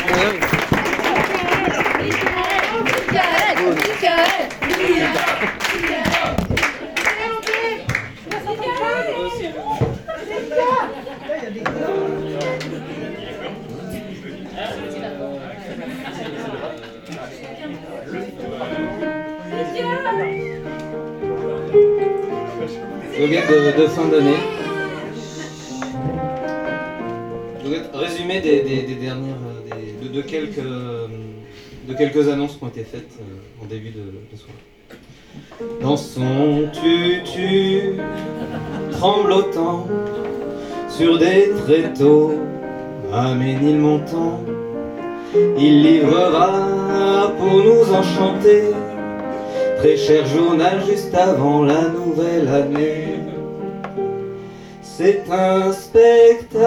Slogan de fin d'année. Je voudrais résumer des dernières, de quelques annonces qui ont été faites en début de soirée. Dans son tutu, tremblotant sur des tréteaux à Ménilmontant, il livrera pour nous enchanter très cher journal juste avant la nouvelle année. C'est un spectacle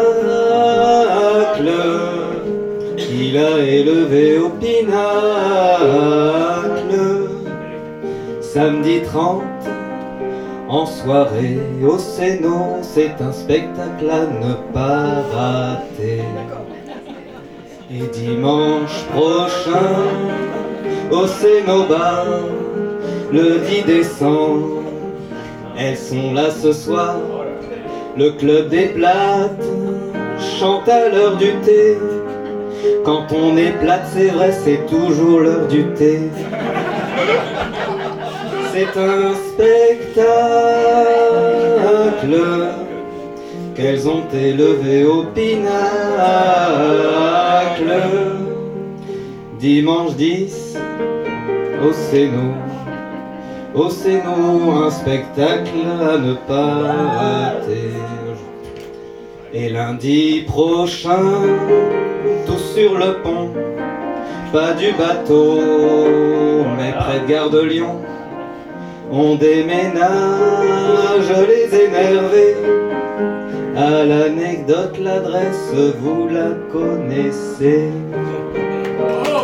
qu'il a élevé au pinacle. Samedi 30, en soirée au Céno, c'est un spectacle à ne pas rater. Et dimanche prochain, au Cénobar, le 10 décembre, elles sont là ce soir. Le club des plates chante à l'heure du thé. Quand on est plate, c'est vrai, c'est toujours l'heure du thé. C'est un spectacle qu'elles ont élevé au pinacle. Dimanche 10, au Céno. Au Céno, un spectacle à ne pas rater. Et lundi prochain, tous sur le pont, pas du bateau, mais près de Gare de Lyon. On déménage les énervés. À l'anecdote, l'adresse, vous la connaissez.